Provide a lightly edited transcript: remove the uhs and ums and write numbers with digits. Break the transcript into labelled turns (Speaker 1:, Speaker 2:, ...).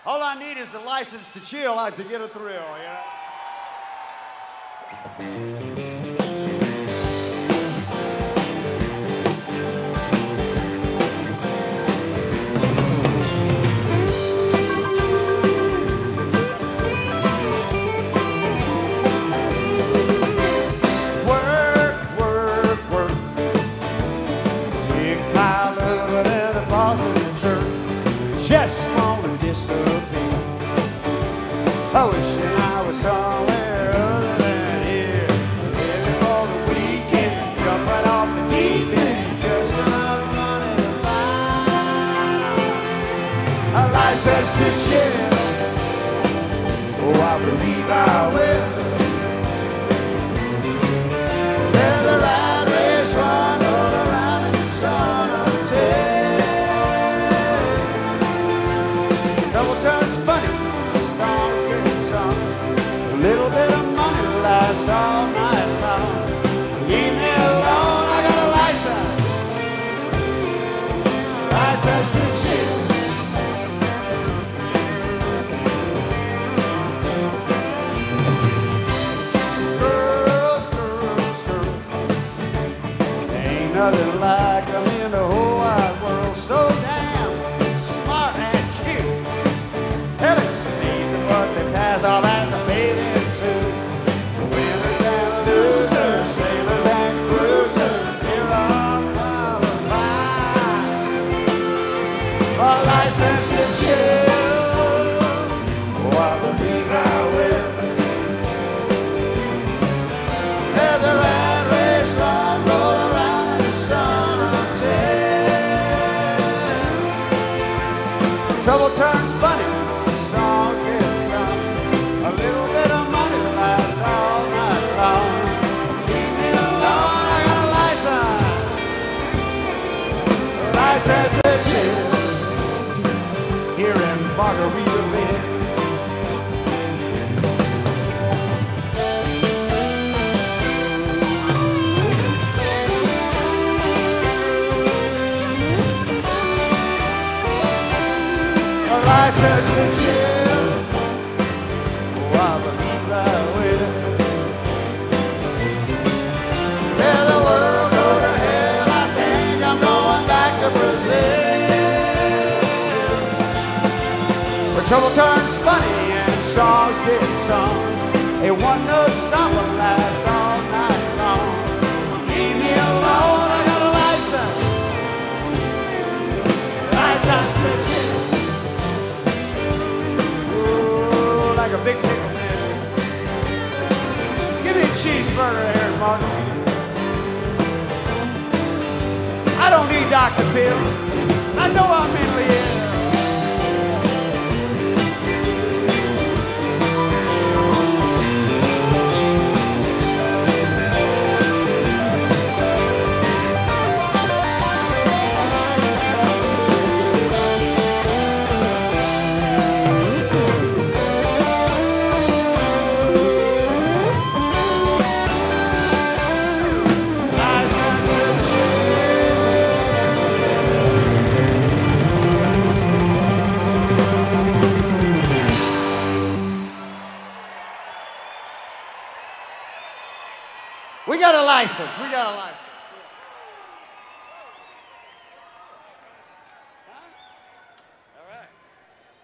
Speaker 1: All I need is a license to chill, like to get a thrill, you know? Just wanna disappear. I wish that I was somewhere other than here. Living for the weekend, jump right off the deep end. Just another money to buy a license to chill. Oh, I believe I will. Let the rat race run all around in the sun until trouble turns funny, the songs get sung. A little bit of money lasts all night long. Leave me alone, I got a license to chill. Girls, girls, girls, there ain't nothing like them in the whole wide world. So damn smart and cute. Hell, it's amazing what they pass off as a bathing suit. Winners and losers, sailors and cruisers, they're all qualified for a license to chill. Oh, I believe I will. Let the rat race run, roll around in the sun until trouble turns funny. Songs get sung. A little bit of money lasts all night long. Leave me alone, I got a license to chill. Here in Margaritaville. A license to chill. Oh, I believe I will. Let the world go to hell. I think I'm going back to Brazil, where trouble turns funny and songs get sung. A one-note summer lasts all night long. Leave me alone, I got a license to chill. Like a big pickle man. Give me a cheeseburger here, Martin. I don't need Dr. Phil. I know I'm mentally ill. We got a license.